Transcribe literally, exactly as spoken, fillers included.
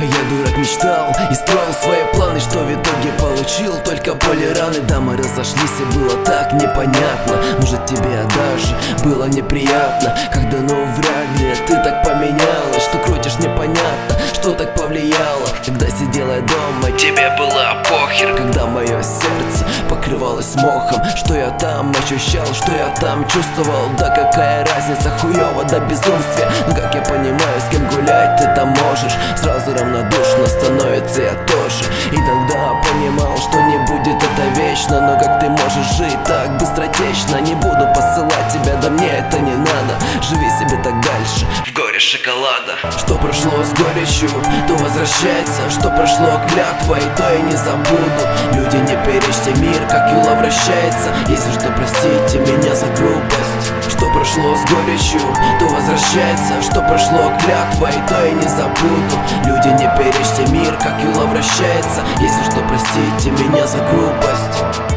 я, дурак, мечтал и строил свои планы, что в итоге получил только боли и раны. Да, мы разошлись, и было так непонятно. Может, тебе даже было неприятно, когда, ну, вряд ли ты так поменялась, что крутишь непонятно, что так повлияло. Когда сидела я дома, тебе было похер, когда мое сердце покрывалось мохом. Что я там ощущал, что я там чувствовал, да какая разница, хуёво до безумствия. Но как я понимаю, с кем гулять ты там можешь, сразу равнодушно становится я тоже. Иногда понимал, что не будет это вечно, но как ты можешь жить так быстротечно? Не буду посылать тебя, да мне это не надо. Живи себе так дальше, в горе шоколада. Что прошло с горечью, то возвращается. Что прошло клятвой, то и не забуду. Люди, не перечьте мир, как юла вращается. Если что, простите меня за грубость. Что прошло с горечью, то возвращается. Что прошло клятвой, то и не забуду. Люди, не перечьте мир, как юла вращается. Если что, простите меня за грубость.